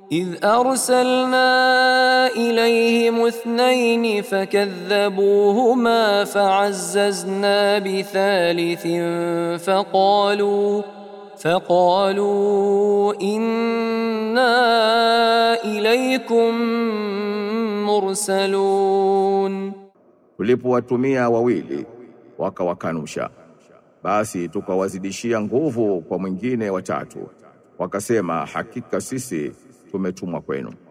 إذ أرسلنا إليهم 2 فكذبوهما فعززنا بثالث فقالوا إنا إليكم مرسلون. Tulipowatumia wawili wakawakanusha, basi tukawazidishia nguvu kwa mwingine watatu, wakasema hakika sisi tumetumwa kwenu.